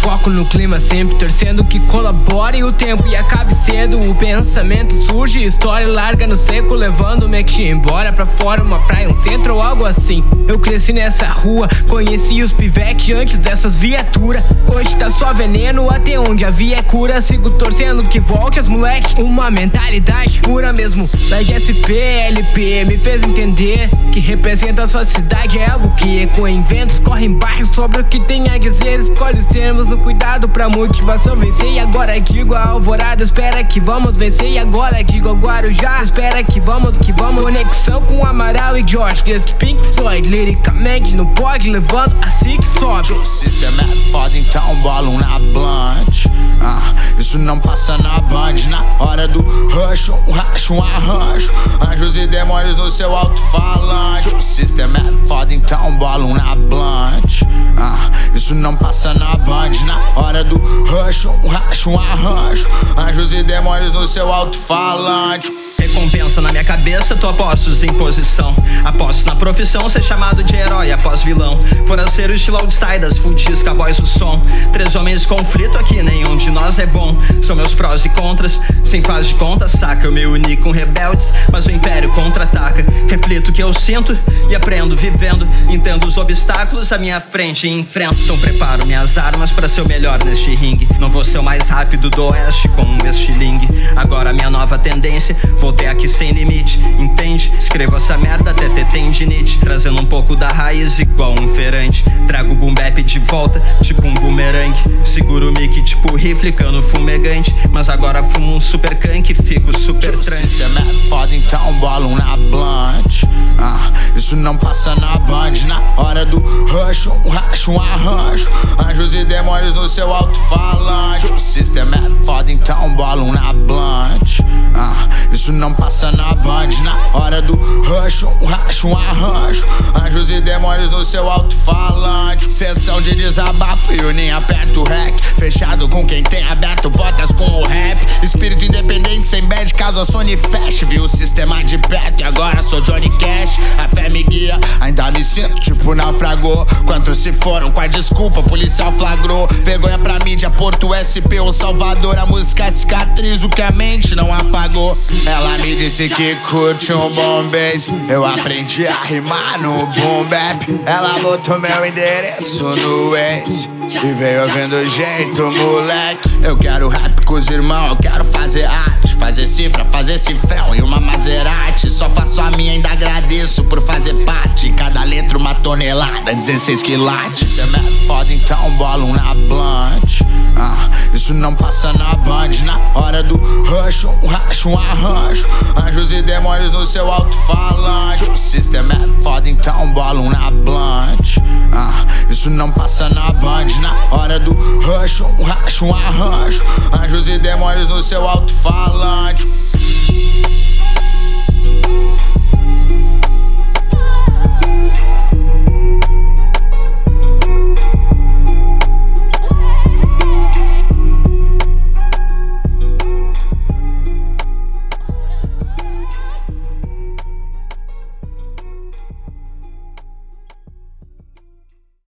foco no clima sempre, torcendo que colabore o tempo e acabe cedo. O pensamento surge, história larga no seco, levando o Mac embora pra fora, uma praia, um centro ou algo assim. Eu cresci nessa rua, conheci os pivete antes dessas viaturas. Hoje tá só veneno, até onde havia cura. Sigo torcendo que volte as moleque, uma mentalidade pura mesmo. Da SPLP me fez entender que representa a sua cidade, é algo que ecoa em ventos, corre em bairros sobre o que tem a dizer. Escolhe os termos no cuidado pra motivação vencer. E agora digo a Alvorada, espera que vamos vencer. E agora digo ao Guarujá, espera que vamos, que vamos. Conexão com Amaral e Josh, desde Pink Floyd, liricamente no pod, levando assim que sobe. O sistema é foda, então bolam na blunt. Isso não passa na band. Na hora do rush, um racho, um arranjo. Anjos e demônios no seu alto-falante. O sistema é foda, então bolam na blunt. Isso não passa na band. Na hora do rush, um racho, um arranjo. Anjos e demônios no seu alto-falante. Recompensa na minha cabeça, tô a postos em posição. Aposto na profissão, ser chamado de herói após vilão. Foraceiro estilo outsiders, full disco, boys o som. 3 homens conflito aqui, nenhum de nós é bom. São meus prós e contras, sem faz de conta, saca. Eu me uni com rebeldes, mas o império contra-ataca. Reflito o que eu sinto e aprendo vivendo. Entendo os obstáculos à minha frente e enfrento. Então preparo minhas armas pra ser o melhor neste ringue. Não vou ser o mais rápido do oeste com um estilingue. Agora minha nova tendência, voltei aqui sem limite, entende? Escrevo essa merda até ter tendinite, trazendo um pouco da raiz igual um feirante. Trago o boom bap de volta, tipo um boomerang. Seguro o mic tipo rifle, cano fumegante. Mas agora fumo um super canque e fico super trance. O sistema é foda, então bolam na blunt. Isso não passa na band. Na hora do rush, um racho, um arranjo. Anjos e demônios no seu alto-falante. O sistema é foda, então bolam na blunt. Isso não passa na band. Na hora do rush, um racho, um arranjo. Anjos e demônios no seu alto-falante. Sessão de desabafo e eu nem aperto o rec. Fechado com quem tem aberto botas com o rap. Espírito independente sem bad, caso a Sony feche. Vi o sistema de perto e agora sou Johnny Cash. A fé me guia, ainda me sinto tipo naufragou. Quantos se foram com a desculpa, policial flagrou. Vergonha pra mídia, Porto SP ou Salvador. A música é cicatriz, o que a mente não apagou. Ela me disse que curte um bom bass. Eu aprendi a rimar no boom bap. Ela botou meu endereço no Waze e veio ouvindo o jeito, moleque. Eu quero rap com os irmãos, eu quero fazer arte, fazer cifra, fazer cifrão e uma Maserati. Só faço a minha, ainda agradeço por fazer parte. Cada letra uma tonelada, 16 quilates. O sistema é foda, então bolam na blunt. Isso não passa na band. Na hora do rush, um racho, um arranjo. Anjos e demônios no seu alto-falante. O sistema é foda, então bolam na blunt. Isso não passa na band. Na hora do rush, um racho, um arranjo. Anjos e demônios no seu alto-falante.